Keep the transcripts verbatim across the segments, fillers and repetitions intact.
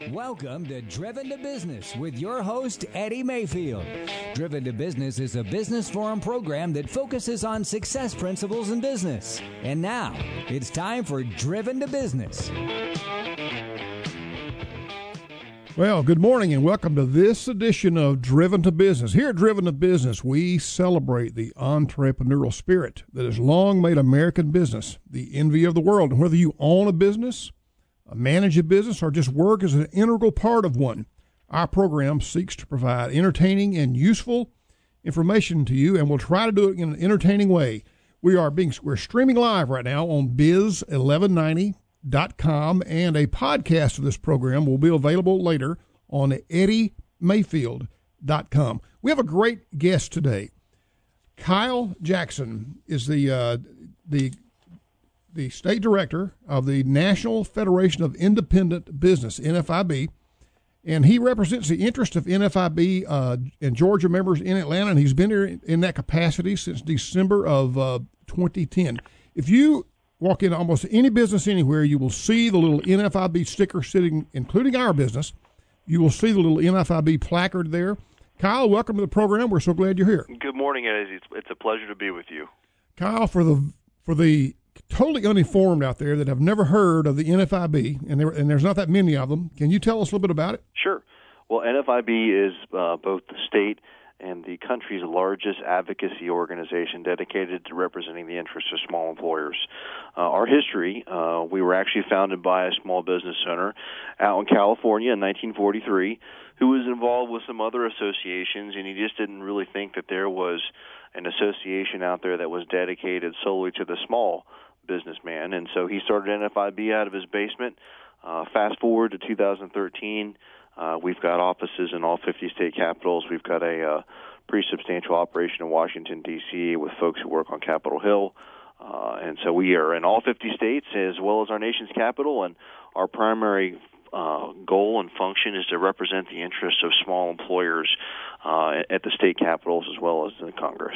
Welcome to Driven to Business with your host, Eddie Mayfield. Driven to Business is a business forum program that focuses on success principles in business. And now, it's time for Driven to Business. Well, good morning and welcome to this edition of Driven to Business. Here at Driven to Business, we celebrate the entrepreneurial spirit that has long made American business the envy of the world. And whether you own a business, manage a business, or just work as an integral part of one, our program seeks to provide entertaining and useful information to you, and we'll try to do it in an entertaining way. We are being we're streaming live right now on biz eleven ninety dot com, and a podcast of this program will be available later on eddie mayfield dot com. We have a great guest today. Kyle Jackson is the uh, the the state director of the National Federation of Independent Business, N F I B, and he represents the interest of N F I B uh, and Georgia members in Atlanta, and he's been here in that capacity since December of uh, twenty ten. If you walk into almost any business anywhere, you will see the little N F I B sticker sitting, including our business. You will see the little N F I B placard there. Kyle, welcome to the program. We're so glad you're here. Good morning, Eddie. It's, it's a pleasure to be with you. Kyle, for the for the totally uninformed out there that have never heard of the N F I B, and there and there's not that many of them, can you tell us a little bit about it? Sure. Well, N F I B is uh, both the state and the country's largest advocacy organization dedicated to representing the interests of small employers. Uh, our history, uh, we were actually founded by a small business owner out in California in nineteen forty-three who was involved with some other associations, and he just didn't really think that there was an association out there that was dedicated solely to the small businessman, and so he started N F I B out of his basement. Uh, fast forward to two thousand thirteen, uh, we've got offices in all fifty state capitals. We've got a uh, pretty substantial operation in Washington, D C with folks who work on Capitol Hill, uh, and so we are in all fifty states as well as our nation's capital, and our primary uh, goal and function is to represent the interests of small employers uh, at the state capitals as well as in Congress.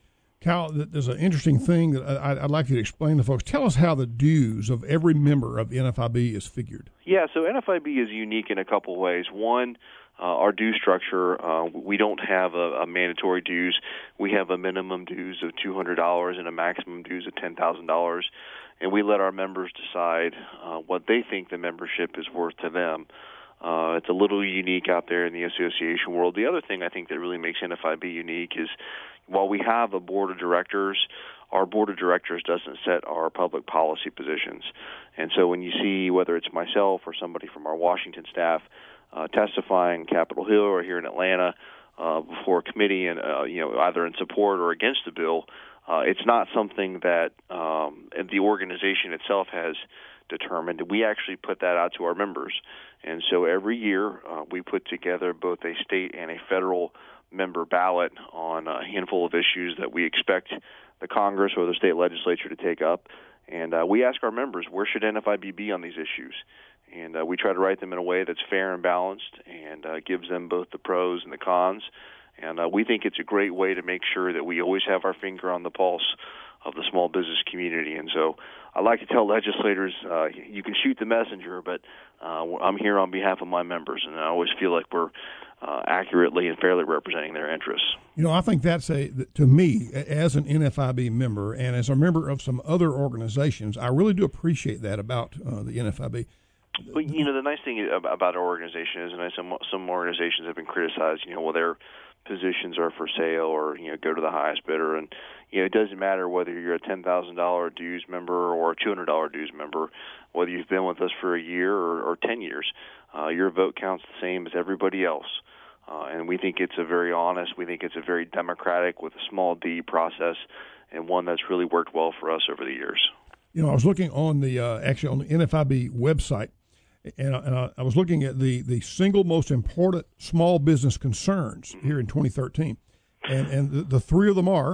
Kyle, there's an interesting thing that I'd like you to explain to folks. Tell us how the dues of every member of N F I B is figured. Yeah, so N F I B is unique in a couple ways. One, uh, our due structure, uh, we don't have a, a mandatory dues. We have a minimum dues of two hundred dollars and a maximum dues of ten thousand dollars, and we let our members decide uh, what they think the membership is worth to them. Uh, it's a little unique out there in the association world. The other thing I think that really makes N F I B unique is while we have a board of directors, our board of directors doesn't set our public policy positions. And so when you see whether it's myself or somebody from our Washington staff uh, testifying Capitol Hill or here in Atlanta uh, before a committee, and uh, you know either in support or against the bill, uh, it's not something that um, the organization itself has determined. We actually put that out to our members. And so every year uh, we put together both a state and a federal member ballot on a handful of issues that we expect the Congress or the state legislature to take up. And uh, we ask our members, where should N F I B be on these issues? And uh, we try to write them in a way that's fair and balanced and uh, gives them both the pros and the cons. And uh, we think it's a great way to make sure that we always have our finger on the pulse of the small business community. And so I like to tell legislators, uh, you can shoot the messenger, but uh, I'm here on behalf of my members, and I always feel like we're uh, accurately and fairly representing their interests. You know, I think that's a, to me, as an N F I B member and as a member of some other organizations, I really do appreciate that about uh, the N F I B. Well, you know, the nice thing about our organization is, and some some organizations have been criticized, you know, well, their positions are for sale or, you know, go to the highest bidder. And, you know, it doesn't matter whether you're a ten thousand dollars dues member or a two hundred dollars dues member, whether you've been with us for a year or, or ten years, uh, your vote counts the same as everybody else. Uh, and we think it's a very honest, we think it's a very democratic with a small d process, and one that's really worked well for us over the years. You know, I was looking on the, uh, actually on the N F I B website, and, I, and I, I was looking at the, the single most important small business concerns here in twenty thirteen. And, and the, the three of them are,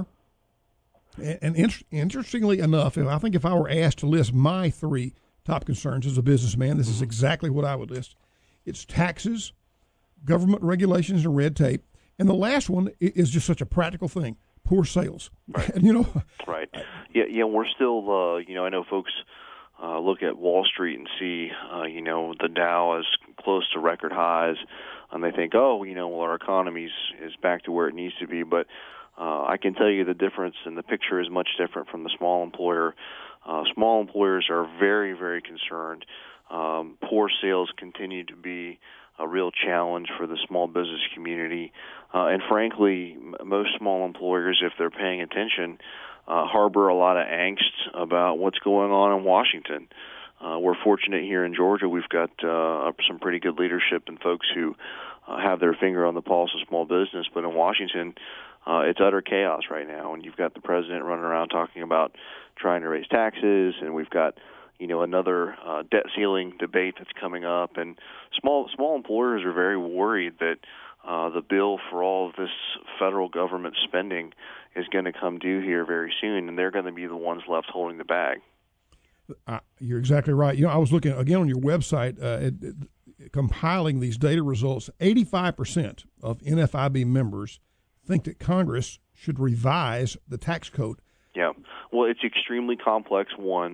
and, and in, interestingly enough, and I think if I were asked to list my three top concerns as a businessman, this is exactly what I would list. It's taxes, government regulations and red tape, and the last one is just such a practical thing, poor sales. Right. And, you know, right. Yeah, yeah, we're still, uh, you know, I know folks uh, look at Wall Street and see, uh, you know, the Dow has close to record highs, and they think, oh, you know, well, our economy is back to where it needs to be. But uh, I can tell you the difference, and the picture is much different from the small employer. Uh, small employers are very, very concerned. Um, poor sales continue to be a real challenge for the small business community. Uh, and frankly, m- most small employers, if they're paying attention, uh, harbor a lot of angst about what's going on in Washington. Uh, we're fortunate here in Georgia. We've got uh, some pretty good leadership and folks who uh, have their finger on the pulse of small business. But in Washington, uh, it's utter chaos right now. And you've got the president running around talking about trying to raise taxes, and we've got, you know, another uh, debt ceiling debate that's coming up. And small small employers are very worried that uh, the bill for all of this federal government spending is going to come due here very soon, and they're going to be the ones left holding the bag. Uh, you're exactly right. You know, I was looking again on your website, uh, it, it, compiling these data results. eighty-five percent of N F I B members think that Congress should revise the tax code. Yeah, well, it's extremely complex. One,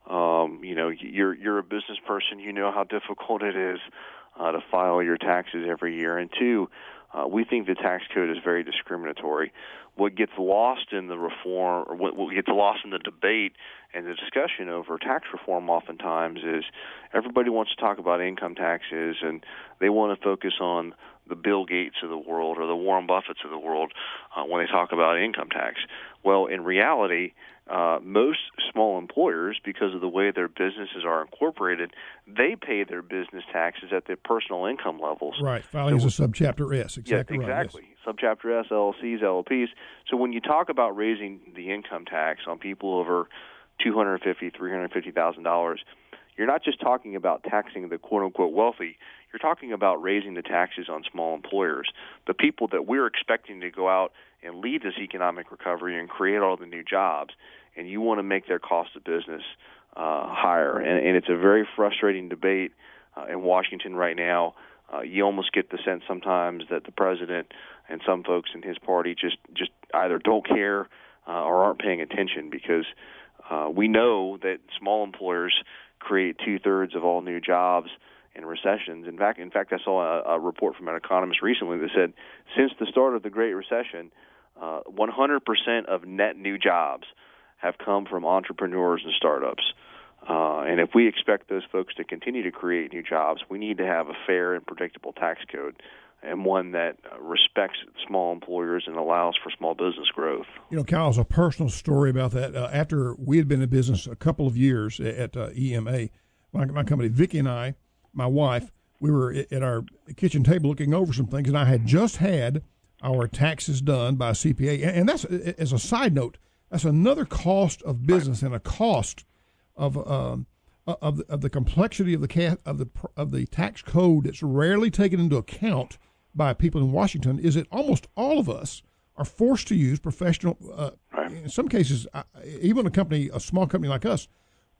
um, you know, you're you're a business person. You know how difficult it is uh, to file your taxes every year. And two, uh, we think the tax code is very discriminatory. What gets lost in the reform, or what, what gets lost in the debate and the discussion over tax reform oftentimes is everybody wants to talk about income taxes, and they want to focus on the Bill Gates of the world or the Warren Buffetts of the world uh, when they talk about income tax. Well, in reality, uh, most small employers, because of the way their businesses are incorporated, they pay their business taxes at their personal income levels. Right, filing so, as a subchapter S. Exactly. Yeah, exactly. Right, yes. Subchapter S, L L Cs, L L Ps. So when you talk about raising the income tax on people over two hundred fifty thousand dollars, three hundred fifty thousand dollars, you're not just talking about taxing the quote-unquote wealthy. You're talking about raising the taxes on small employers, the people that we're expecting to go out and lead this economic recovery and create all the new jobs, and you want to make their cost of business uh, higher. And, and it's a very frustrating debate uh, in Washington right now. Uh, you almost get the sense sometimes that the president and some folks in his party just, just either don't care uh, or aren't paying attention, because uh, we know that small employers create two-thirds of all new jobs in recessions. In fact, in fact, I saw a, a report from an economist recently that said since the start of the Great Recession, uh, one hundred percent of net new jobs have come from entrepreneurs and startups. Uh, and if we expect those folks to continue to create new jobs, we need to have a fair and predictable tax code, and one that respects small employers and allows for small business growth. You know, Kyle's a personal story about that. Uh, after we had been in business a couple of years at uh, E M A, my, my company, Vicki and I, my wife, we were at our kitchen table looking over some things, and I had just had our taxes done by a C P A. And that's, as a side note, that's another cost of business and a cost of um, of the, of the complexity of the ca- of the of the tax code that's rarely taken into account by people in Washington. Is that almost all of us are forced to use professional. Uh, right. In some cases, uh, even a company, a small company like us,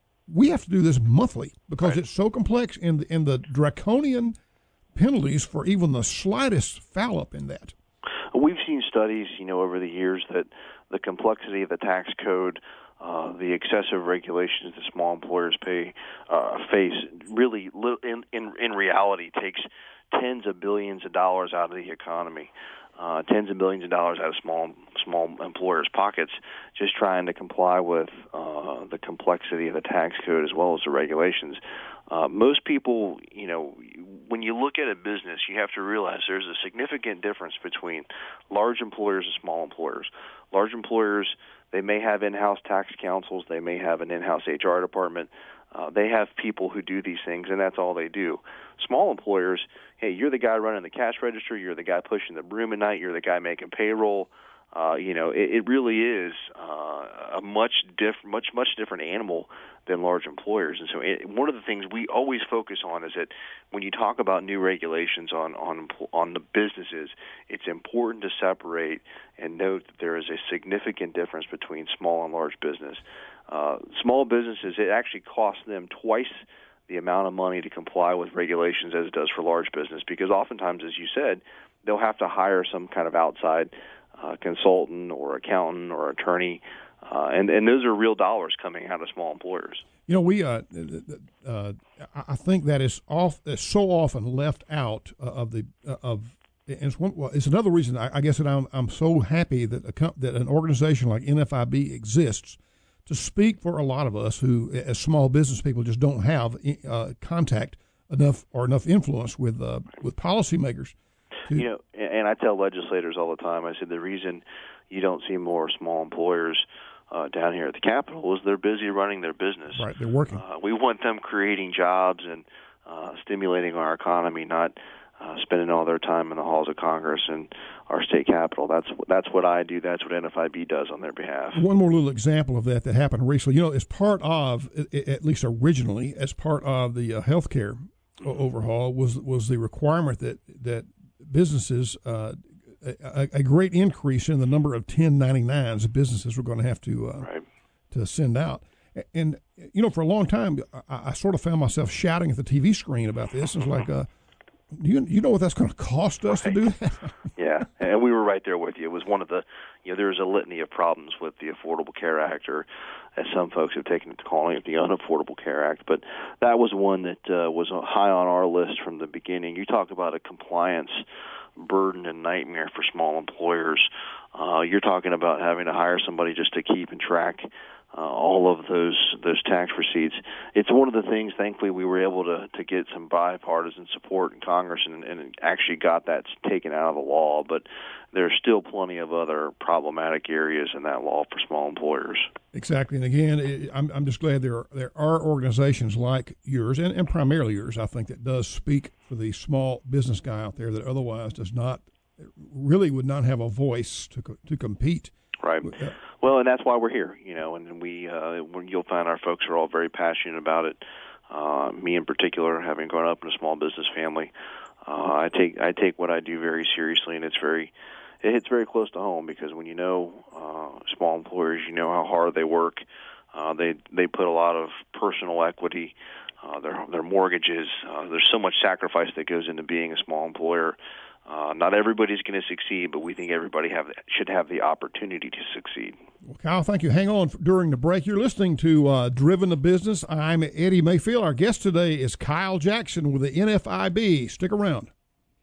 we have to do this monthly because right. it's so complex, and the, and the draconian penalties for even the slightest foul up in that. We've seen studies, you know, over the years that the complexity of the tax code, uh, the excessive regulations that small employers pay uh, face, really, in, in in reality, takes tens of billions of dollars out of the economy, uh, tens of billions of dollars out of small small employers' pockets, just trying to comply with uh, the complexity of the tax code as well as the regulations. Uh, most people, you know, when you look at a business, you have to realize there's a significant difference between large employers and small employers. Large employers, they may have in-house tax counsels, they may have an in-house H R department. Uh, they have people who do these things, and that's all they do. Small employers, hey, you're the guy running the cash register, you're the guy pushing the broom at night, you're the guy making payroll. Uh, you know, it, it really is uh, a much diff, much much different animal than large employers. And so, it, one of the things we always focus on is that when you talk about new regulations on on on the businesses, it's important to separate and note that there is a significant difference between small and large business. Uh, small businesses, it actually costs them twice the amount of money to comply with regulations as it does for large business, because oftentimes, as you said, they'll have to hire some kind of outside uh, consultant or accountant or attorney Uh, and, and those are real dollars coming out of small employers. You know, we uh, uh, I think that is off is so often left out of the uh, of. And it's one. Well, it's another reason I, I guess that I'm I'm so happy that a that an organization like N F I B exists to speak for a lot of us who, as small business people, just don't have uh, contact enough or enough influence with uh, with policymakers. To, you know, and I tell legislators all the time. I said the reason you don't see more small employers Uh, down here at the Capitol is they're busy running their business. Right, they're working. Uh, we want them creating jobs and uh, stimulating our economy, not uh, spending all their time in the halls of Congress and our state capitol. That's that's what I do. That's what N F I B does on their behalf. One more little example of that that happened recently. You know, as part of, at least originally, as part of the uh, health care overhaul was was the requirement that that businesses. Uh, A, a great increase in the number of ten ninety-nines businesses were going to have to uh, right. to send out. And, you know, for a long time, I, I sort of found myself shouting at the T V screen about this. It was like, uh, do you, you know what that's going to cost us right. to do that? Yeah, and we were right there with you. It was one of the, you know, there's a litany of problems with the Affordable Care Act, or as some folks have taken to calling it, the Unaffordable Care Act. But that was one that uh, was high on our list from the beginning. You talk about a compliance burden and nightmare for small employers. Uh, you're talking about having to hire somebody just to keep and track uh, all of those those tax receipts. It's one of the things, thankfully, we were able to, to get some bipartisan support in Congress and, and actually got that taken out of the law. But there's still plenty of other problematic areas in that law for small employers. Exactly. And again, it, I'm, I'm just glad there are, there are organizations like yours, and, and primarily yours, I think, that does speak for the small business guy out there that otherwise does not, really would not have a voice to to compete. Right. With, uh, well, and that's why we're here, you know, and we, uh, you'll find our folks are all very passionate about it. Uh, me in particular, having grown up in a small business family, uh, I take I take what I do very seriously, and it's very it hits very close to home because when you know uh, small employers, you know how hard they work. Uh, they they put a lot of personal equity, uh, their their mortgages. Uh, there's so much sacrifice that goes into being a small employer. Uh, not everybody's going to succeed, but we think everybody have should have the opportunity to succeed. Well, Kyle, thank you. Hang on for, during the break. You're listening to uh, Driven to Business. I'm Eddie Mayfield. Our guest today is Kyle Jackson with the N F I B. Stick around.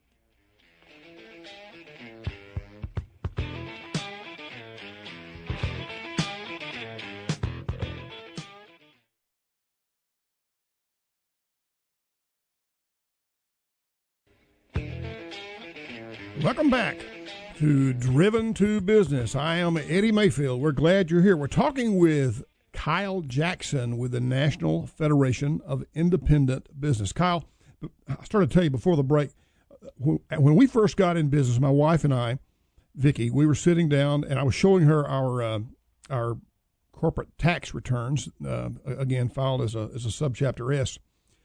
Welcome back to Driven to Business. I am Eddie Mayfield. We're glad you're here. We're talking with Kyle Jackson with the National Federation of Independent Business. Kyle, I started to tell you before the break, when we first got in business, my wife and I, Vicki, we were sitting down and I was showing her our uh, our corporate tax returns, uh, again, filed as a as a subchapter S.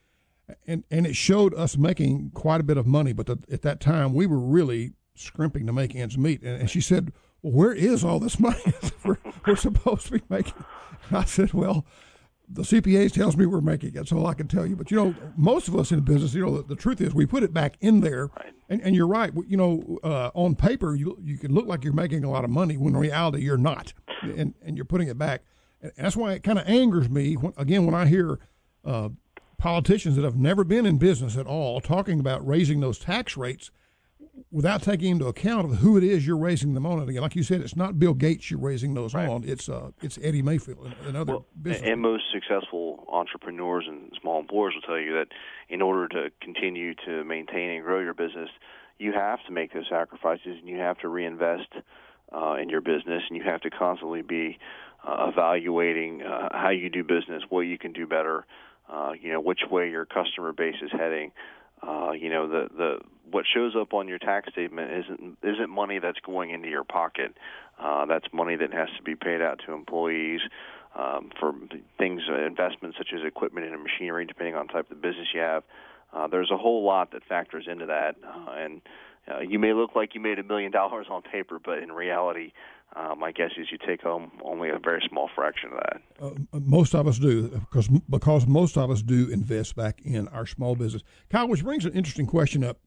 And and it showed us making quite a bit of money, but the, at that time we were really scrimping to make ends meet. And, and she said, "Well, where is all this money we're, we're supposed to be making?" And I said, "Well, the C P A tells me we're making it. That's all I can tell you." But you know, most of us in business, you know, the, the truth is we put it back in there. Right. And and you're right. You know, uh, on paper you you can look like you're making a lot of money when in reality you're not, and and you're putting it back. And that's why it kind of angers me when, again when I hear. Uh, politicians that have never been in business at all talking about raising those tax rates without taking into account of who it is you're raising them on. And again, like you said, it's not Bill Gates you're raising those right. on. It's uh, it's Eddie Mayfield and, and other well, business. And most successful entrepreneurs and small employers will tell you that in order to continue to maintain and grow your business, you have to make those sacrifices and you have to reinvest uh, in your business, and you have to constantly be uh, evaluating uh, how you do business, what you can do better. Uh, you know, which way your customer base is heading. Uh, you know, the, the what shows up on your tax statement isn't isn't money that's going into your pocket. Uh, that's money that has to be paid out to employees um, for things, uh, investments such as equipment and machinery, depending on the type of business you have. Uh, there's a whole lot that factors into that, uh, and uh, you may look like you made a million dollars on paper, but in reality, Uh, my guess is you take home only a very small fraction of that. Uh, most of us do, because because most of us do invest back in our small business. Kyle, which brings an interesting question up.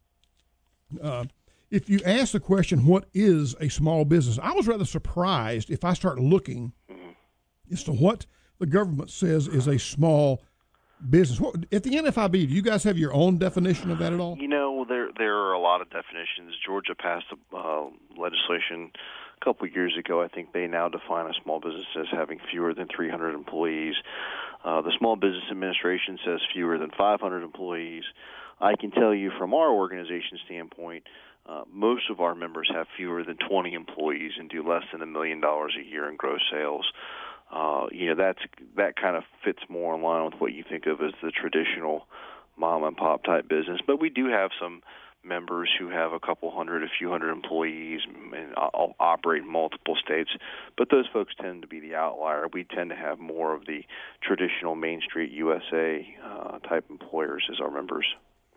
Uh, if you ask the question, what is a small business? I was rather surprised if I start looking as to what the government says is a small business. What, at the N F I B, do you guys have your own definition of that at all? You know, there there are a lot of definitions. Georgia passed uh, legislation a couple of years ago. I think they now define a small business as having fewer than three hundred employees. Uh, the Small Business Administration says fewer than five hundred employees. I can tell you from our organization standpoint, uh, most of our members have fewer than twenty employees and do less than a million dollars a year in gross sales. Uh, you know, that's that kind of fits more in line with what you think of as the traditional mom and pop type business. But we do have some members who have a couple hundred, a few hundred employees and operate in multiple states. But those folks tend to be the outlier. We tend to have more of the traditional Main Street U S A uh, type employers as our members.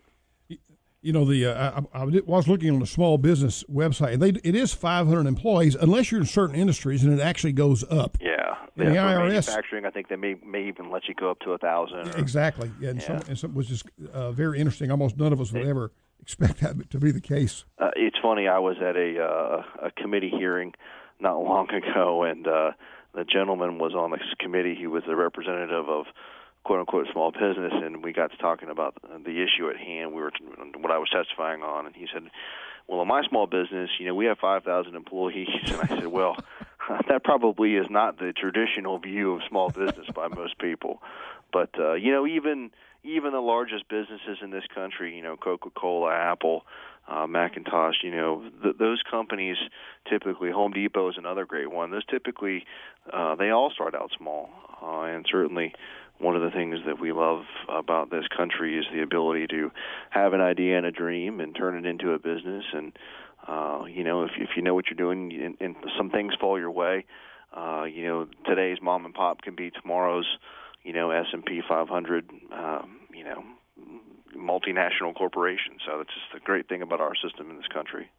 You know, the uh, I, I was looking on the small business website, and they, it is five hundred employees, unless you're in certain industries, and it actually goes up. Yeah. And yeah, the I R S manufacturing, I think they may may even let you go up to a thousand. Exactly. Yeah, and, yeah. Some, and some was just uh, very interesting. Almost none of us would ever expect that to be the case. Uh, it's funny. I was at a uh, a committee hearing not long ago, and uh, the gentleman was on this committee. He was the representative of quote-unquote small business, and we got to talking about the issue at hand. We were what I was testifying on, and he said, well, in my small business, you know, we have five thousand employees. And I said, well, that probably is not the traditional view of small business by most people. But, uh, you know, even even the largest businesses in this country, you know, Coca-Cola, Apple, uh, Macintosh, you know, th- those companies typically, Home Depot is another great one. Those typically, uh, they all start out small, uh, and certainly one of the things that we love about this country is the ability to have an idea and a dream and turn it into a business. And, uh, you know, if, if you know what you're doing and, and some things fall your way, uh, you know, today's mom and pop can be tomorrow's, you know, S and P five hundred, um, you know, multinational corporation. So that's just the great thing about our system in this country.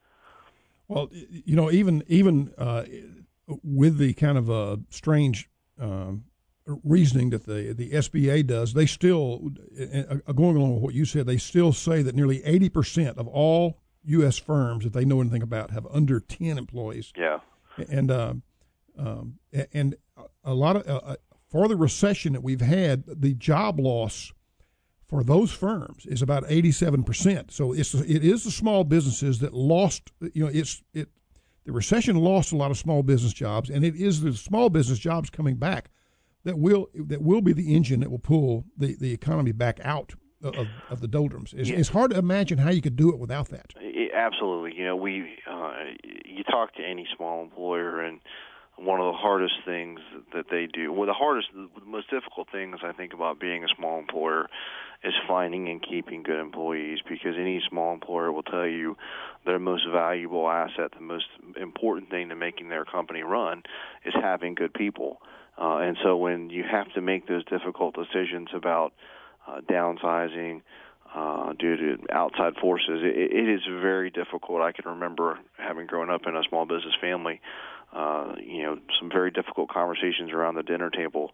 Well, you know, even even uh, with the kind of uh, strange um, reasoning that the the S B A does, they still, uh, going along with what you said, they still say that nearly eighty percent of all U S firms that they know anything about have under ten employees. Yeah. And uh, um, and a lot of uh, for the recession that we've had, the job loss for those firms is about eighty-seven percent. So it's it is the small businesses that lost. You know, it's it the recession lost a lot of small business jobs, and it is the small business jobs coming back that will that will be the engine that will pull the, the economy back out of, of the doldrums. It's, yeah. it's hard to imagine how you could do it without that. It, absolutely. You know, we uh, you talk to any small employer, and one of the hardest things that they do, well, the hardest, the most difficult things I think about being a small employer is finding and keeping good employees, because any small employer will tell you their most valuable asset, the most important thing to making their company run is having good people. Uh, and so when you have to make those difficult decisions about uh, downsizing uh, due to outside forces, it, it is very difficult. I can remember having grown up in a small business family, uh, you know, some very difficult conversations around the dinner table.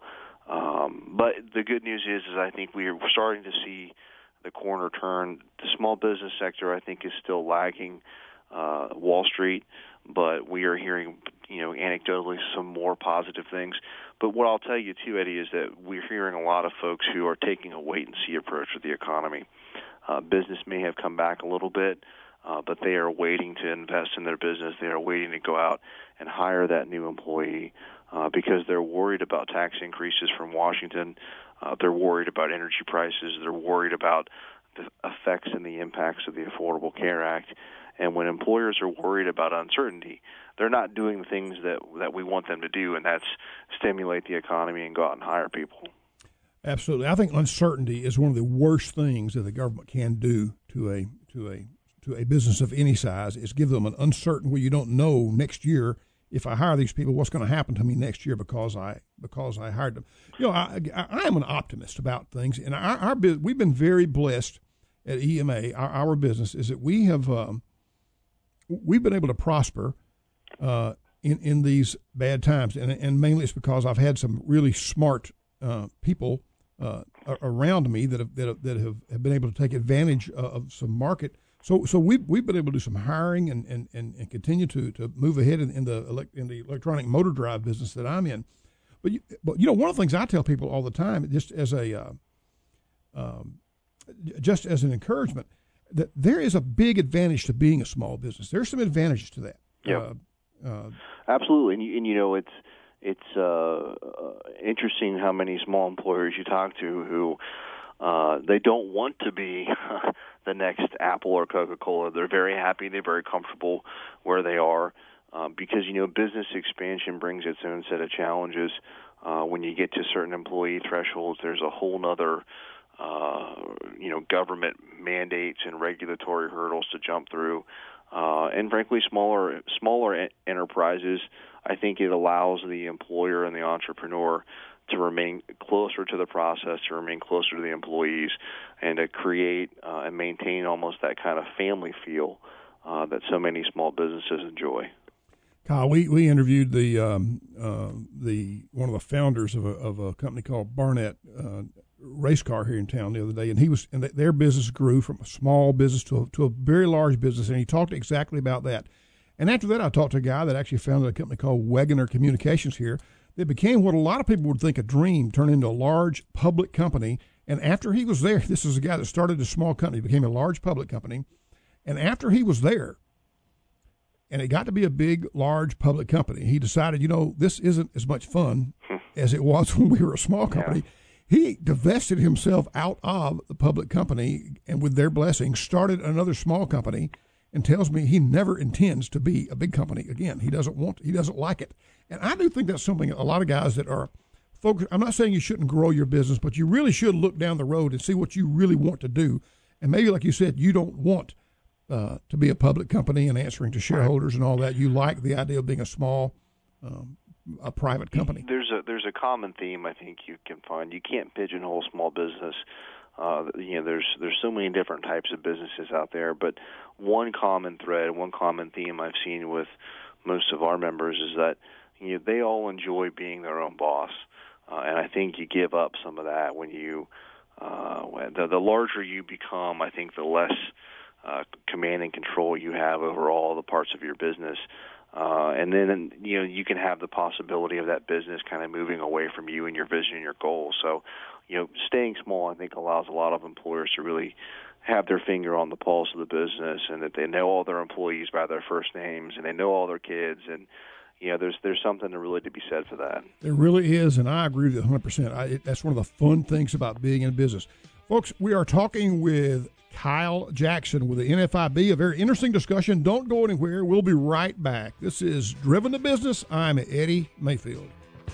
Um, but the good news is, is I think we're starting to see the corner turn. The small business sector, I think, is still lagging uh, Wall Street, but we are hearing, you know, anecdotally some more positive things. But what I'll tell you, too, Eddie, is that we're hearing a lot of folks who are taking a wait-and-see approach with the economy. Uh, business may have come back a little bit, uh, but they are waiting to invest in their business. They are waiting to go out and hire that new employee uh, because they're worried about tax increases from Washington. Uh, they're worried about energy prices. They're worried about the effects and the impacts of the Affordable Care Act. And when employers are worried about uncertainty, they're not doing the things that that we want them to do, and that's stimulate the economy and go out and hire people. Absolutely. I think uncertainty is one of the worst things that the government can do to a to a to a business of any size, is give them an uncertain where you don't know next year, if I hire these people, what's going to happen to me next year because I because I hired them. You know, I I, I am an optimist about things, and our, our we've been very blessed at E M A. Our, our business is that we have um, we've been able to prosper uh, in in these bad times, and and mainly it's because I've had some really smart uh, people uh, around me that have that have, that have, have been able to take advantage of some market. So so we've we've been able to do some hiring and, and, and, and continue to, to move ahead in, in the elect, in the electronic motor drive business that I'm in. But you, but you know, one of the things I tell people all the time, just as a uh, um, just as an encouragement, that there is a big advantage to being a small business. There's some advantages to that. Yeah, uh, uh, absolutely. And you, and you know, it's it's uh, uh, interesting how many small employers you talk to who uh, they don't want to be the next Apple or Coca-Cola. They're very happy. They're very comfortable where they are. Uh, because, you know, business expansion brings its own set of challenges. Uh, when you get to certain employee thresholds, there's a whole nother, uh, you know, government mandates and regulatory hurdles to jump through. Uh, and frankly, smaller smaller enterprises, I think it allows the employer and the entrepreneur to remain closer to the process, to remain closer to the employees, and to create uh, and maintain almost that kind of family feel uh, that so many small businesses enjoy. Kyle, we, we interviewed the um, uh, the one of the founders of a of a company called Barnett uh, Race Car here in town the other day, and he was and their business grew from a small business to a, to a very large business, and he talked exactly about that. And after that, I talked to a guy that actually founded a company called Wegener Communications here that became what a lot of people would think a dream, turned into a large public company. And after he was there, this is a guy that started a small company, became a large public company, and after he was there, and it got to be a big, large public company, he decided, you know, this isn't as much fun as it was when we were a small company. Yeah. He divested himself out of the public company and, with their blessing, started another small company and tells me he never intends to be a big company again. He doesn't want, he doesn't like it. And I do think that's something a lot of guys that are focused, I'm not saying you shouldn't grow your business, but you really should look down the road and see what you really want to do. And maybe, like you said, you don't want Uh, to be a public company and answering to shareholders and all that. You like the idea of being a small, um, a private company. There's a there's a common theme I think you can find. You can't pigeonhole small business. Uh, you know, there's there's so many different types of businesses out there, but one common thread, one common theme I've seen with most of our members is that, you know, they all enjoy being their own boss, uh, and I think you give up some of that when you uh, when the, the larger you become. I think the less Uh, command and control you have over all the parts of your business. Uh, and then, you know, you can have the possibility of that business kind of moving away from you and your vision and your goals. So, you know, staying small, I think, allows a lot of employers to really have their finger on the pulse of the business, and that they know all their employees by their first names, and they know all their kids. And, you know, there's there's something to really to be said for that. There really is, and I agree with you one hundred percent. I, it, that's one of the fun things about being in business. Folks, we are talking with Kyle Jackson with the N F I B, a very interesting discussion. Don't go anywhere. We'll be right back. This is Driven to Business. I'm Eddie Mayfield.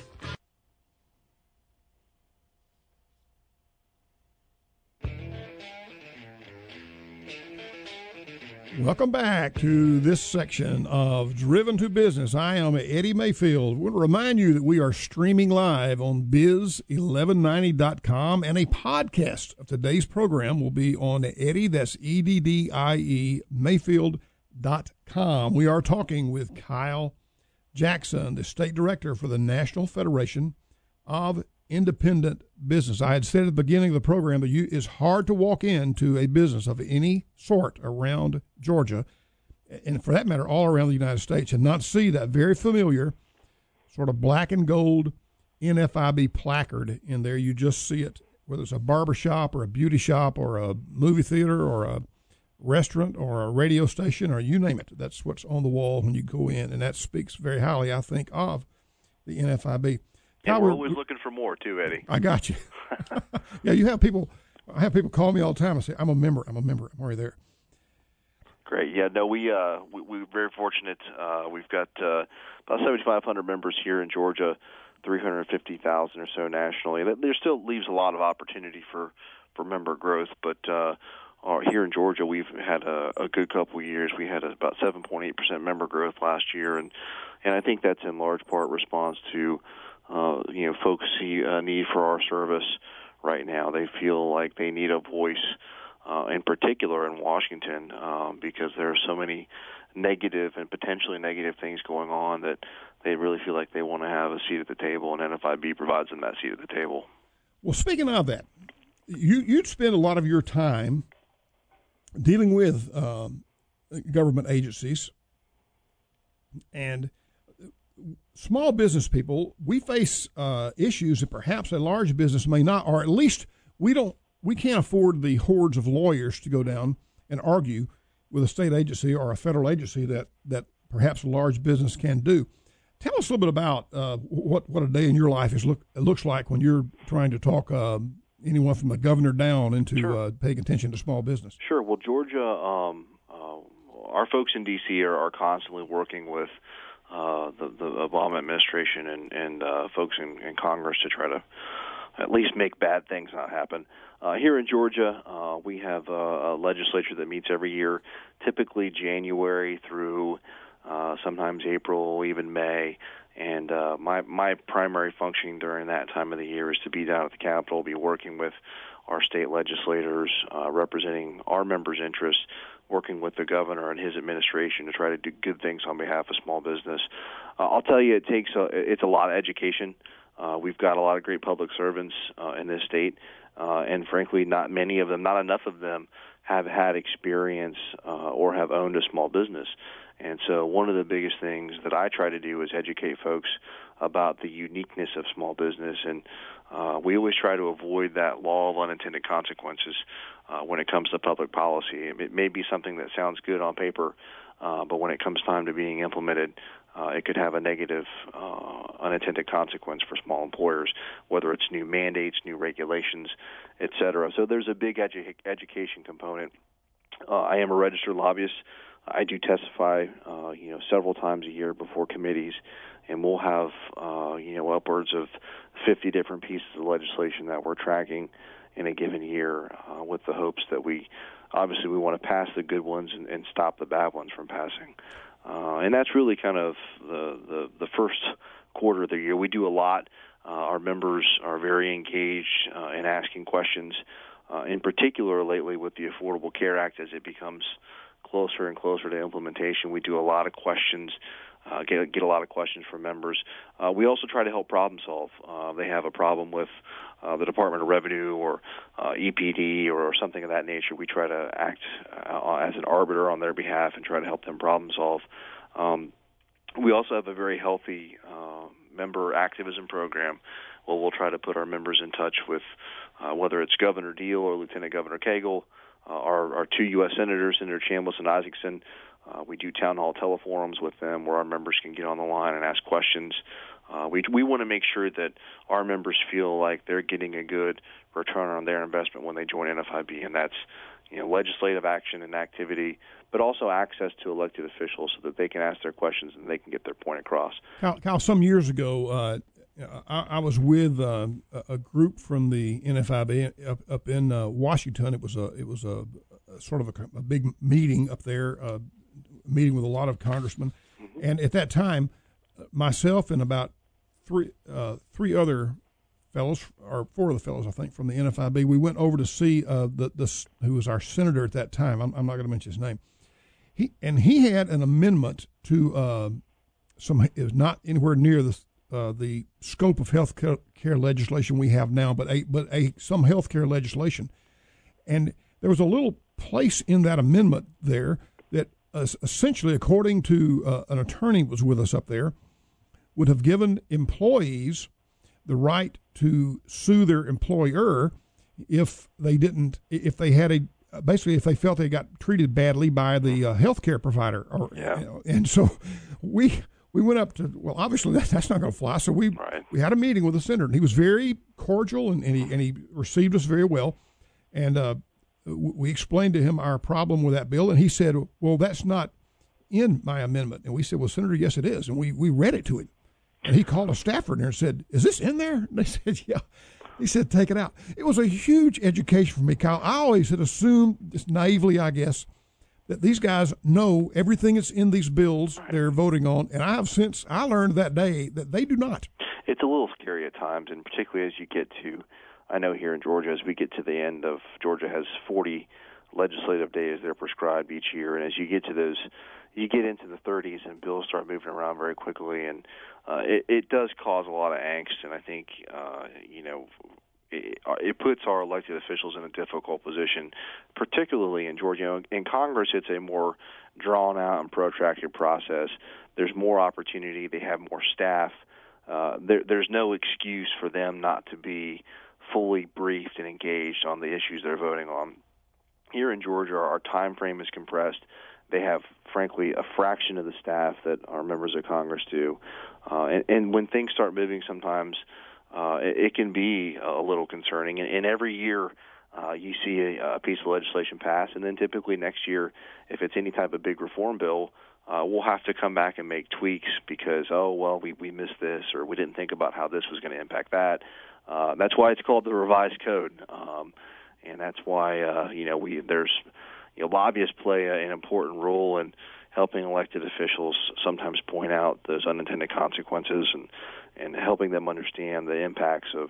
Welcome back to this section of Driven to Business. I am Eddie Mayfield. I want to remind you that we are streaming live on biz eleven ninety dot com, and a podcast of today's program will be on Eddie, that's E D D I E, Mayfield dot com. We are talking with Kyle Jackson, the State Director for the National Federation of Independent Business. I had said at the beginning of the program that you, it's hard to walk into a business of any sort around Georgia, and for that matter, all around the United States, and not see that very familiar sort of black and gold N F I B placard in there. You just see it, whether it's a barber shop or a beauty shop or a movie theater or a restaurant or a radio station or you name it. That's what's on the wall when you go in, and that speaks very highly, I think, of the N F I B. And we're always looking for more too, Eddie. I got you. Yeah, you have people. I have people call me all the time and say, "I'm a member. I'm a member. I'm already there." Great. Yeah. No, we uh we, we're very fortunate. Uh, we've got uh, about seventy-five hundred members here in Georgia, three hundred fifty thousand or so nationally. There still leaves a lot of opportunity for, for member growth, but uh, uh, here in Georgia, we've had a, a good couple of years. We had about seven point eight percent member growth last year, and and I think that's in large part response to Uh, you know, folks see a need for our service right now. They feel like they need a voice, uh, in particular in Washington, um, because there are so many negative and potentially negative things going on that they really feel like they want to have a seat at the table, and N F I B provides them that seat at the table. Well, speaking of that, you, you'd spend a lot of your time dealing with um, government agencies, and small business people, we face uh, issues that perhaps a large business may not, or at least we don't. We can't afford the hordes of lawyers to go down and argue with a state agency or a federal agency that, that perhaps a large business can do. Tell us a little bit about uh, what what a day in your life is look it looks like when you're trying to talk uh, anyone from the governor down into Sure. uh, paying attention to small business. Sure. Well, Georgia, um, uh, our folks in D C are, are constantly working with uh, the, the Obama administration and, and uh, folks in, in Congress to try to at least make bad things not happen. Uh, here in Georgia, uh, we have a, a legislature that meets every year, typically January through uh, sometimes April, even May. And uh, my my primary function during that time of the year is to be down at the Capitol, be working with our state legislators, uh, representing our members' interests, working with the governor and his administration to try to do good things on behalf of small business. Uh, I'll tell you, it takes a, it's a lot of education. Uh, we've got a lot of great public servants uh, in this state, uh, and frankly, not many of them, not enough of them, have had experience uh, or have owned a small business. And so one of the biggest things that I try to do is educate folks about the uniqueness of small business, and uh, we always try to avoid that law of unintended consequences uh, when it comes to public policy. It may be something that sounds good on paper, uh, but when it comes time to being implemented, uh, it could have a negative uh, unintended consequence for small employers, whether it's new mandates, new regulations, et cetera. So there's a big edu- education component. Uh, I am a registered lobbyist. I do testify, uh, you know, several times a year before committees, and we'll have, uh, you know, upwards of fifty different pieces of legislation that we're tracking in a given year, uh, with the hopes that we, obviously, we want to pass the good ones and, and stop the bad ones from passing. Uh, and that's really kind of the, the, the first quarter of the year. We do a lot. Uh, our members are very engaged uh, in asking questions, uh, in particular lately with the Affordable Care Act as it becomes closer and closer to implementation. We do a lot of questions, uh, get, get a lot of questions from members. Uh, we also try to help problem solve. Uh, they have a problem with uh, the Department of Revenue or uh, E P D or, or something of that nature. We try to act uh, as an arbiter on their behalf and try to help them problem solve. Um, we also have a very healthy uh, member activism program where we'll try to put our members in touch with uh, whether it's Governor Deal or Lieutenant Governor Cagle, Uh, our, our two U S senators, Senator Chambliss and Isaacson. Uh, we do town hall teleforums with them where our members can get on the line and ask questions. Uh, we we want to make sure that our members feel like they're getting a good return on their investment when they join N F I B, and that's, you know, legislative action and activity, but also access to elected officials so that they can ask their questions and they can get their point across. Cal, Cal some years ago, uh, I, I was with uh, a group from the N F I B up, up in uh, Washington. It was a it was a, a sort of a, a big meeting up there, uh, meeting with a lot of congressmen, mm-hmm. and at that time, myself and about three uh, three other fellows, or four of the fellows, I think, from the N F I B, we went over to see uh, the the who was our senator at that time. I'm, I'm not going to mention his name. He and he had an amendment to uh, some. It was not anywhere near the. Uh, the scope of health care legislation we have now, but a but a some health care legislation, and there was a little place in that amendment there that uh, essentially, according to uh, an attorney who was with us up there, would have given employees the right to sue their employer if they didn't, if they had a basically if they felt they got treated badly by the uh, health care provider, or yeah. you know, and so we. We went up to, well, obviously that, that's not going to fly. So we right. we had a meeting with the senator, and he was very cordial, and, and, he, and he received us very well. And uh, we explained to him our problem with that bill, and he said, well, that's not in my amendment. And we said, well, Senator, yes, it is. And we, we read it to him. And he called a staffer in there and said, is this in there? And they said, yeah. He said, take it out. It was a huge education for me, Kyle. I always had assumed, just naively, I guess, that these guys know everything that's in these bills they're voting on, and I have since I learned that day that they do not. It's a little scary at times, and particularly as you get to, I know here in Georgia, as we get to the end of, Georgia has forty legislative days that are prescribed each year, and as you get to those, you get into the thirties, and bills start moving around very quickly, and uh, it, it does cause a lot of angst, and I think, uh, you know, it, it puts our elected officials in a difficult position, particularly in Georgia. You know, in Congress, it's a more drawn-out and protracted process. There's more opportunity. They have more staff. Uh, there, there's no excuse for them not to be fully briefed and engaged on the issues they're voting on. Here in Georgia, our time frame is compressed. They have, frankly, a fraction of the staff that our members of Congress do. Uh, and, and when things start moving sometimes, uh, it, it can be a little concerning. And, and every year uh, you see a, a piece of legislation pass, and then typically next year, if it's any type of big reform bill, uh, we'll have to come back and make tweaks because, oh, well, we, we missed this, or we didn't think about how this was going to impact that. Uh, that's why it's called the revised code. Um, and that's why, uh, you know, we there's – You know, lobbyists play a, an important role in helping elected officials sometimes point out those unintended consequences and, and helping them understand the impacts of,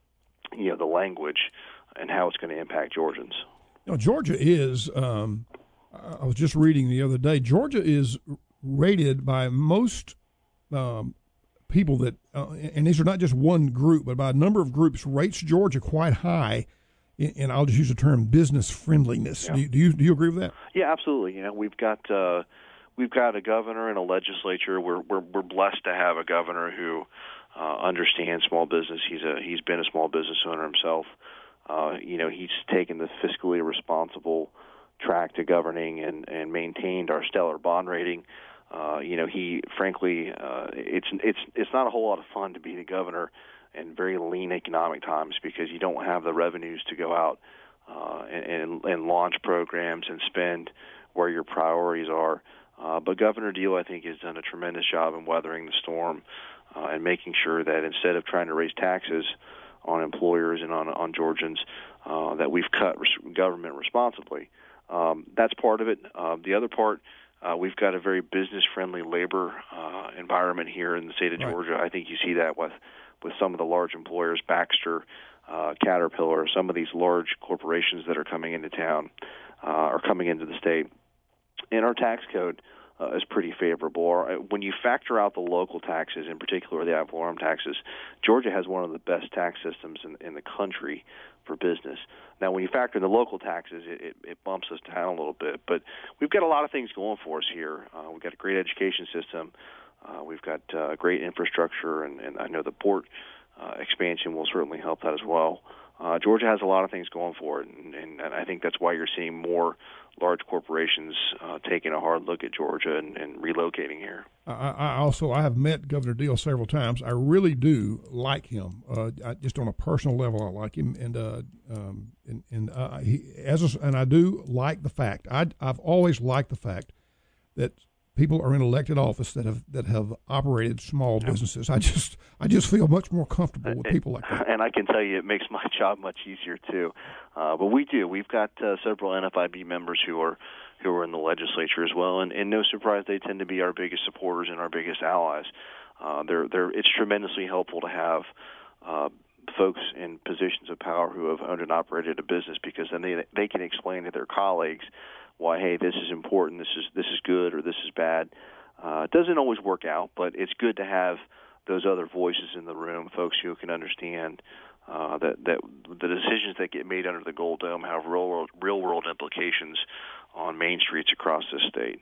you know, the language and how it's going to impact Georgians. You know, Georgia is, um, I was just reading the other day, Georgia is rated by most um, people that, uh, and these are not just one group, but by a number of groups, rates Georgia quite high. And I'll just use the term business friendliness. Yeah. Do, you, do you do you agree with that? Yeah, absolutely. You know, we've got uh, we've got a governor and a legislature. We're we're we're blessed to have a governor who uh, understands small business. He's a he's been a small business owner himself. Uh, you know, he's taken the fiscally responsible track to governing and, and maintained our stellar bond rating. Uh, you know, he frankly, uh, it's it's it's not a whole lot of fun to be the governor in very lean economic times because you don't have the revenues to go out uh, and, and launch programs and spend where your priorities are. Uh, but Governor Deal, I think, has done a tremendous job in weathering the storm uh, and making sure that instead of trying to raise taxes on employers and on, on Georgians, uh, that we've cut res- government responsibly. Um, that's part of it. Uh, the other part, uh, we've got a very business-friendly labor uh, environment here in the state of Georgia. Right. I think you see that with with some of the large employers, Baxter, uh, Caterpillar, some of these large corporations that are coming into town uh, or coming into the state. And our tax code uh, is pretty favorable. When you factor out the local taxes, in particular the ad valorem taxes, Georgia has one of the best tax systems in, in the country for business. Now, when you factor in the local taxes, it, it, it bumps us down a little bit. But we've got a lot of things going for us here. Uh, we've got a great education system. Uh, we've got uh, great infrastructure, and, and I know the port uh, expansion will certainly help that as well. Uh, Georgia has a lot of things going for it, and, and, and I think that's why you're seeing more large corporations uh, taking a hard look at Georgia and, and relocating here. I, I also I have met Governor Deal several times. I really do like him, uh, I, just on a personal level. I like him, and uh, um, and, and uh, he as a, and I do like the fact I I've always liked the fact that people are in elected office that have that have operated small businesses. I just I just feel much more comfortable with people like that. And I can tell you, it makes my job much easier too. Uh, but we do. We've got uh, several N F I B members who are who are in the legislature as well, and, and no surprise, they tend to be our biggest supporters and our biggest allies. Uh, they're they're it's tremendously helpful to have uh, folks in positions of power who have owned and operated a business, because then they they can explain to their colleagues why, hey, this is important, this is this is good, or this is bad. Uh, it doesn't always work out, but it's good to have those other voices in the room, folks who can understand uh, that that the decisions that get made under the Gold Dome have real world, real world implications on main streets across this state.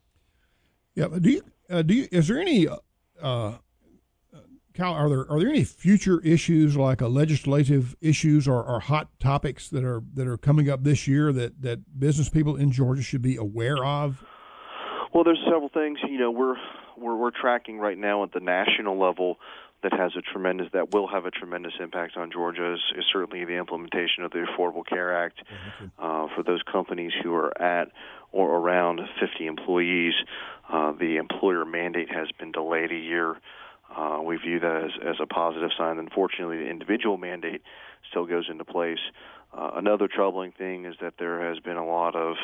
Yeah, do you uh, do you is there any uh, Cal, are there are there any future issues like a legislative issues or, or hot topics that are that are coming up this year that, that business people in Georgia should be aware of? Well, there's several things. You know, we're we're we're tracking right now at the national level that has a tremendous that will have a tremendous impact on Georgia is, is certainly the implementation of the Affordable Care Act uh, for those companies who are at or around fifty employees. Uh, the employer mandate has been delayed a year. Uh, we view that as, as a positive sign. Unfortunately, the individual mandate still goes into place. Uh, another troubling thing is that there has been a lot of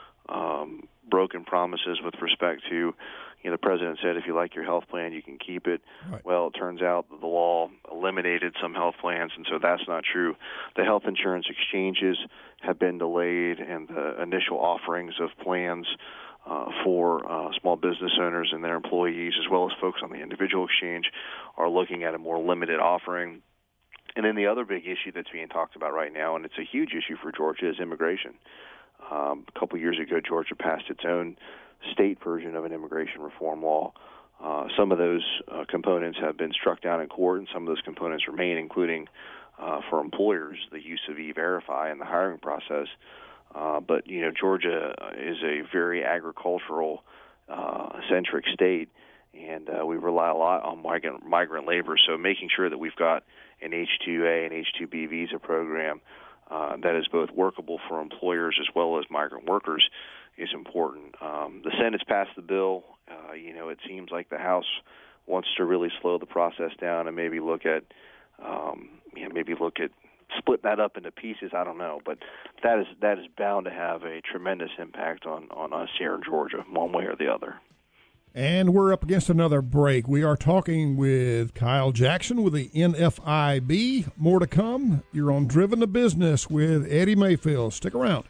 um, broken promises with respect to, you know, the president said if you like your health plan, you can keep it. Right. Well, it turns out that the law eliminated some health plans, and so that's not true. The health insurance exchanges have been delayed, and the initial offerings of plans Uh, for uh, small business owners and their employees, as well as folks on the individual exchange, are looking at a more limited offering. And then the other big issue that's being talked about right now, and it's a huge issue for Georgia, is immigration. Um, a couple years ago, Georgia passed its own state version of an immigration reform law. Uh, some of those uh, components have been struck down in court, and some of those components remain, including uh, for employers, the use of E-Verify in the hiring process. Uh, but, you know, Georgia is a very agricultural-centric uh, state, and uh, we rely a lot on migrant, migrant labor. So making sure that we've got an H two A and H two B visa program uh, that is both workable for employers as well as migrant workers is important. Um, the Senate's passed the bill. Uh, you know, it seems like the House wants to really slow the process down and maybe look at, um, you know, maybe look at split that up into pieces. I don't know, but that is that is bound to have a tremendous impact on, on us here in Georgia, one way or the other. And we're up against another break. We are talking with Kyle Jackson with the N F I B. More to come. You're on Driven to Business with Eddie Mayfield. Stick around.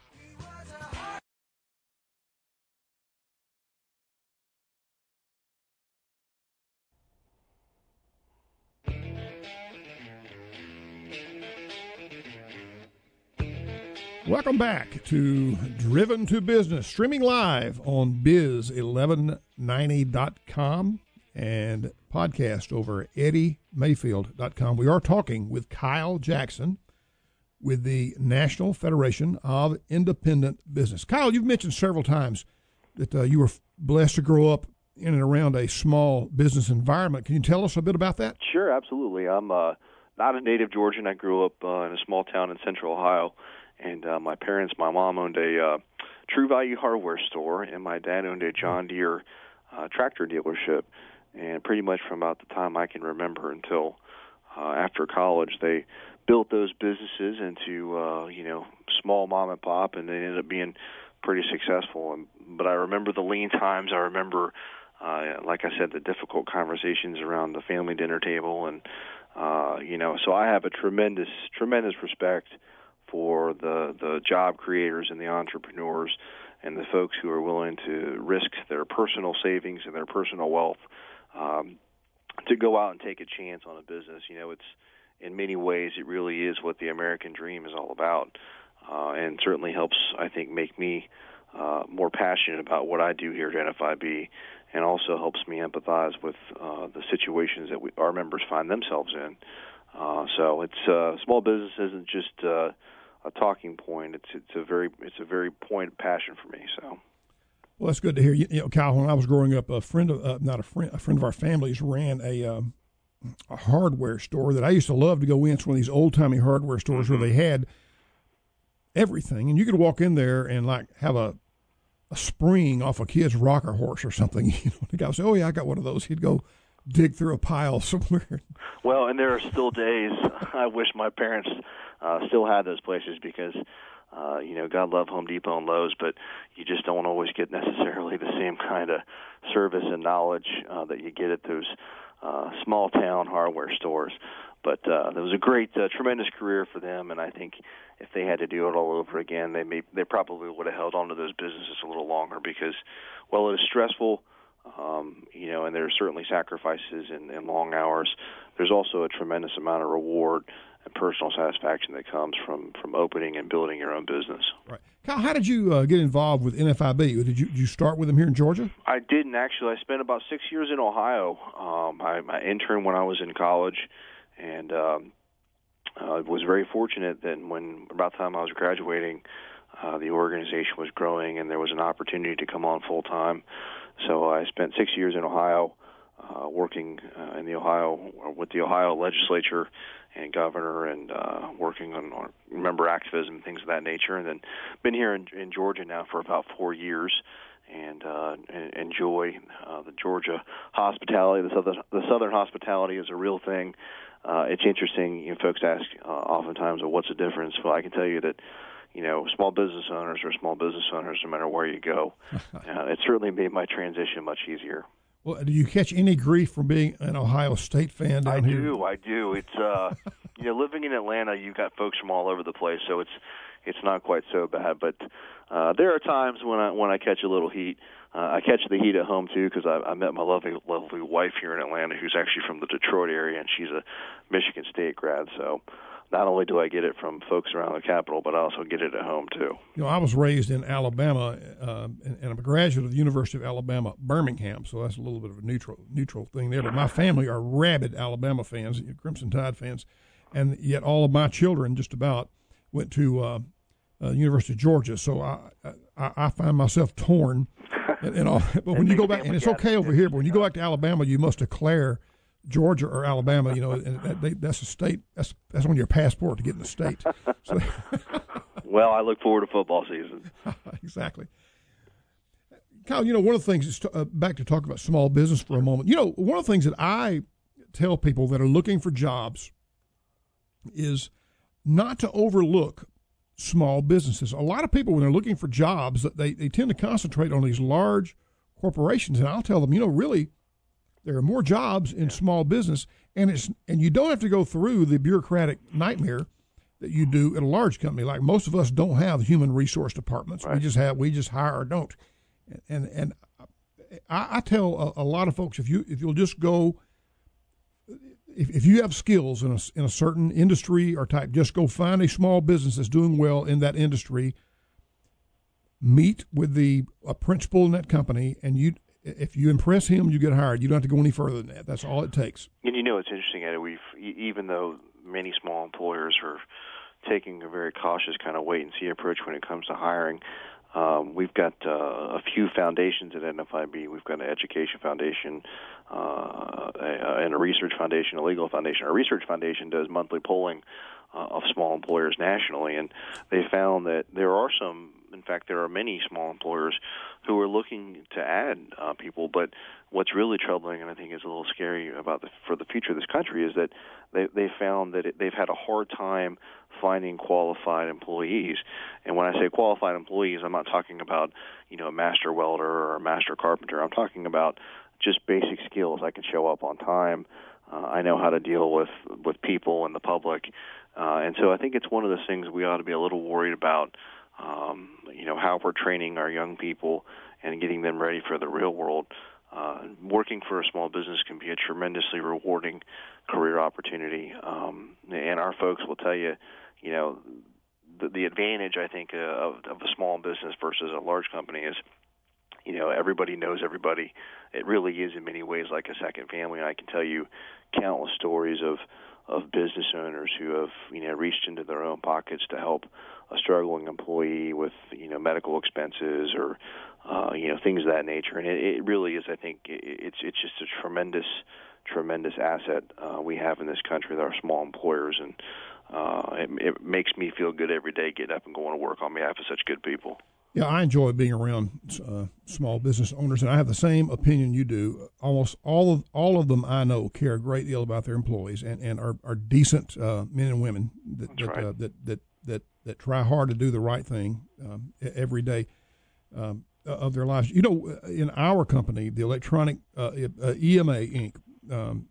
Welcome back to Driven to Business, streaming live on biz eleven ninety dot com and podcast over eddie mayfield dot com. We are talking with Kyle Jackson with the National Federation of Independent Business. Kyle, you've mentioned several times that uh, you were blessed to grow up in and around a small business environment. Can you tell us a bit about that? Sure, absolutely. I'm uh, not a native Georgian. I grew up uh, in a small town in central Ohio. And uh, my parents, my mom owned a uh, True Value hardware store, and my dad owned a John Deere uh, tractor dealership. And pretty much from about the time I can remember until uh, after college, they built those businesses into, uh, you know, small mom and pop, and they ended up being pretty successful. And, but I remember the lean times. I remember, uh, like I said, the difficult conversations around the family dinner table. And, uh, you know, so I have a tremendous, tremendous respect for the, the job creators and the entrepreneurs and the folks who are willing to risk their personal savings and their personal wealth um, to go out and take a chance on a business. You know, it's in many ways it really is what the American dream is all about, uh, and certainly helps, I think, make me uh, more passionate about what I do here at N F I B, and also helps me empathize with uh, the situations that we, our members find themselves in. Uh, so it's uh, small business isn't just uh, a talking point. It's it's a very it's a very point of passion for me. So, well, that's good to hear. You, you know, Kyle, when I was growing up, a friend of uh, not a friend, a friend of our family's ran a um, a hardware store that I used to love to go in. It's one of these old timey hardware stores mm-hmm. where they had everything, and you could walk in there and like have a a spring off a kid's rocker horse or something. You know, the guy would say, "Oh yeah, I got one of those." He'd go dig through a pile somewhere. Well, and there are still days I wish my parents uh, still had those places because, uh, you know, God love Home Depot and Lowe's, but you just don't always get necessarily the same kind of service and knowledge uh, that you get at those uh, small town hardware stores. But uh, there was a great, uh, tremendous career for them, and I think if they had to do it all over again, they may, they probably would have held on to those businesses a little longer because, well, it is stressful. Um, you know, and there are certainly sacrifices and, and long hours. There's also a tremendous amount of reward and personal satisfaction that comes from, from opening and building your own business. Right. Kyle, how did you uh, get involved with N F I B? Did you, did you start with them here in Georgia? I didn't, actually. I spent about six years in Ohio. Um, I, I interned when I was in college, and um, I was very fortunate that when about the time I was graduating, uh, the organization was growing and there was an opportunity to come on full-time. So I spent six years in Ohio, uh, working uh, in the Ohio with the Ohio legislature and governor, and uh, working on, on member activism, things of that nature. And then been here in, in Georgia now for about four years, and uh, enjoy uh, the Georgia hospitality. The southern, the southern hospitality is a real thing. Uh, it's interesting. You know, folks ask uh, oftentimes, well, "What's the difference?" Well, I can tell you that. You know, small business owners are small business owners no matter where you go. Uh, it certainly made my transition much easier. Well, do you catch any grief from being an Ohio State fan down I here? do, I do. It's, uh, you know, living in Atlanta, you've got folks from all over the place, so it's it's not quite so bad. But uh, there are times when I when I catch a little heat. Uh, I catch the heat at home too because I, I met my lovely lovely wife here in Atlanta, who's actually from the Detroit area, and she's a Michigan State grad. So not only do I get it from folks around the Capitol, but I also get it at home too. You know, I was raised in Alabama, uh, and, and I'm a graduate of the University of Alabama, Birmingham, so that's a little bit of a neutral neutral thing there. But my family are rabid Alabama fans, Crimson Tide fans, and yet all of my children just about went to uh, uh, University of Georgia. So I, I I find myself torn. And, and all, but when you go back, and it's okay over here, but when you go back to Alabama, you must declare Georgia or Alabama. You know, and that, they, that's a state. That's that's on your passport to get in the state. So, well, I look forward to football season. Exactly, Kyle. You know, one of the things is to, uh, back to talk about small business for a moment. You know, one of the things that I tell people that are looking for jobs is not to overlook small businesses. A lot of people, when they're looking for jobs, they, they tend to concentrate on these large corporations. And I'll tell them, you know, really, there are more jobs in small business, and it's and you don't have to go through the bureaucratic nightmare that you do at a large company. Like most of us don't have human resource departments. Right. We just have we just hire or don't. And and I, I tell a, a lot of folks, if you if you'll just go. If, if you have skills in a, in a certain industry or type, just go find a small business that's doing well in that industry, meet with the a principal in that company, and you, if you impress him, you get hired. You don't have to go any further than that. That's all it takes. And you know, it's interesting, Eddie, we've, even though many small employers are taking a very cautious kind of wait-and-see approach when it comes to hiring, Um, we've got uh, a few foundations at N F I B. We've got an education foundation uh, a, and a research foundation, a legal foundation. Our research foundation does monthly polling uh, of small employers nationally, and they found that there are some, in fact, there are many small employers who are looking to add uh, people, but what's really troubling, and I think is a little scary about the, for the future of this country, is that they they found that it, they've had a hard time finding qualified employees. And when I say qualified employees, I'm not talking about, you know, a master welder or a master carpenter. I'm talking about just basic skills. I can show up on time. Uh, I know how to deal with, with people and the public. Uh, and so I think it's one of those things we ought to be a little worried about, um, you know, how we're training our young people and getting them ready for the real world. Uh, working for a small business can be a tremendously rewarding career opportunity. Um, and our folks will tell you, you know, the, the advantage, I think, uh, of, of a small business versus a large company is, you know, everybody knows everybody. It really is in many ways like a second family. And I can tell you countless stories of, of business owners who have, you know, reached into their own pockets to help a struggling employee with, you know, medical expenses or, uh, you know, things of that nature. And it, it really is, I think, it, it's it's just a tremendous, tremendous asset uh, we have in this country with our small employers. And uh, it, it makes me feel good every day getting up and going to work on behalf of such good people. Yeah, I enjoy being around uh, small business owners, and I have the same opinion you do. Almost all of all of them I know care a great deal about their employees and, and are, are decent uh, men and women that that, right. uh, that that that that try hard to do the right thing um, every day um, of their lives. You know, in our company, the electronic uh, uh, E M A Incorporated, um,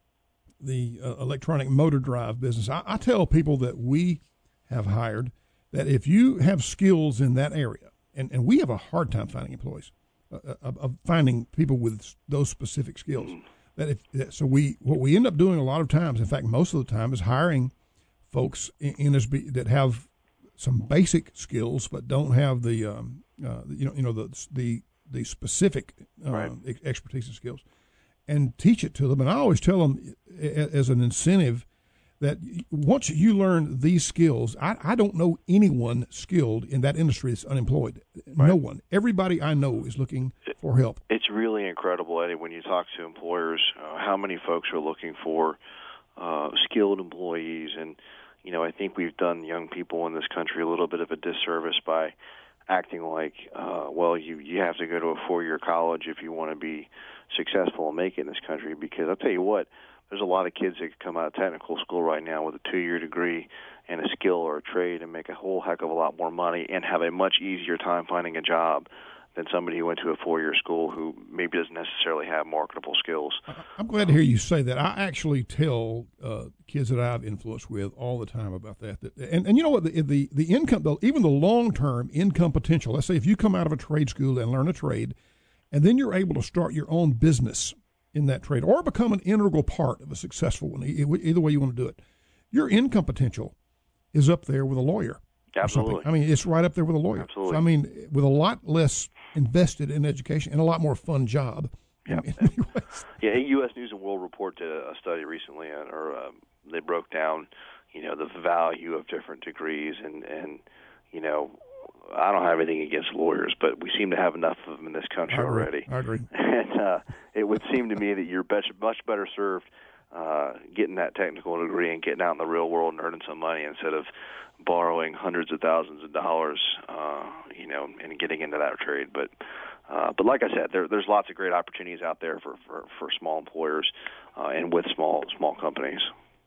the uh, electronic motor drive business, I, I tell people that we have hired that if you have skills in that area, and, and we have a hard time finding employees, uh, of, of finding people with those specific skills. That if that, so, we what we end up doing a lot of times, in fact, most of the time, is hiring folks in, in S B that have some basic skills but don't have the um, uh, you know you know the the the specific uh, right. expertise and skills, and teach it to them. And I always tell them as an incentive that once you learn these skills, I, I don't know anyone skilled in that industry that's unemployed. Right. No one. Everybody I know is looking for help. It's really incredible, Eddie, when you talk to employers, uh, how many folks are looking for uh, skilled employees. And, you know, I think we've done young people in this country a little bit of a disservice by acting like, uh, well, you, you have to go to a four-year college if you want to be successful and make it in this country. Because I'll tell you what, there's a lot of kids that come out of technical school right now with a two-year degree and a skill or a trade and make a whole heck of a lot more money and have a much easier time finding a job than somebody who went to a four-year school who maybe doesn't necessarily have marketable skills. I'm glad to hear you say that. I actually tell uh, kids that I've influenced with all the time about that. that and, and you know what? The the, the income, the, even the long-term income potential. Let's say if you come out of a trade school and learn a trade, and then you're able to start your own business in that trade or become an integral part of a successful one, either way you want to do it, your income potential is up there with a lawyer. Absolutely. I mean, it's right up there with a lawyer. Absolutely. So, I mean, with a lot less invested in education and a lot more fun job. Yeah. Yeah. U S News and World Report did a study recently, or uh, they broke down, you know, the value of different degrees, and and you know, I don't have anything against lawyers, but we seem to have enough of them in this country I agree. already. I agree. And uh, it would seem to me that you're much better served uh, getting that technical degree and getting out in the real world and earning some money instead of borrowing hundreds of thousands of dollars, uh, you know, and getting into that trade. But, uh, but like I said, there, there's lots of great opportunities out there for, for, for small employers uh, and with small small companies.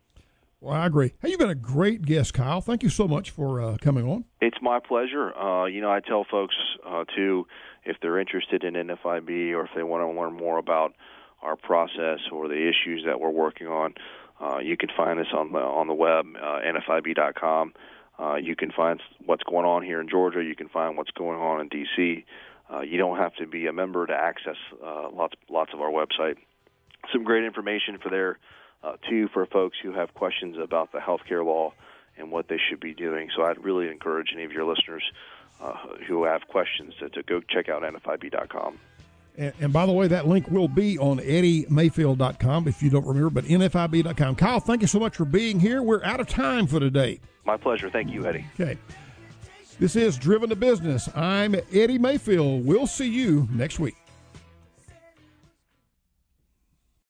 Well, I agree. Hey, you've been a great guest, Kyle. Thank you so much for uh, coming on. It's my pleasure. Uh, you know, I tell folks, uh, too, if they're interested in N F I B or if they want to learn more about our process or the issues that we're working on, uh, you can find us on the, on the web, uh, N F I B dot com. Uh, you can find what's going on here in Georgia. You can find what's going on in D C. Uh, you don't have to be a member to access uh, lots lots of our website. Some great information for there, uh, too, for folks who have questions about the healthcare law and what they should be doing. So I'd really encourage any of your listeners uh, who have questions to, to go check out N F I B dot com. And, and by the way, that link will be on Eddie Mayfield dot com if you don't remember, but N F I B dot com. Kyle, thank you so much for being here. We're out of time for today. My pleasure. Thank you, Eddie. Okay. This is Driven to Business. I'm Eddie Mayfield. We'll see you next week.